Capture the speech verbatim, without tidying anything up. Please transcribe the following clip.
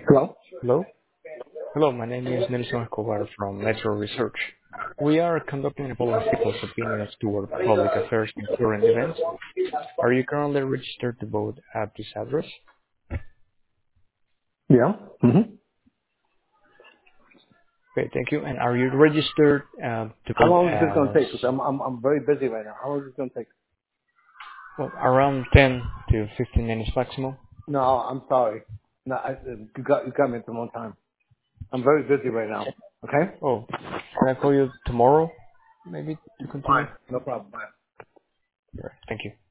Hello? Hello? Hello, my name is Nelson Escobar from Metro Research. We are conducting a poll of people's opinions toward public affairs and current events. Are you currently registered to vote at this address? Yeah. Mm-hmm. Okay, thank you. And are you registered uh, to How vote long is this going to as, take? Because I'm, I'm, I'm very busy right now. How long is this going to take? well, around ten to fifteen minutes maximum? No, I'm sorry. No, I, you got, you got me at the wrong time. I'm very busy right now. Okay? Oh, can I call you tomorrow, maybe, to continue? Fine. No problem. Bye. All right, thank you.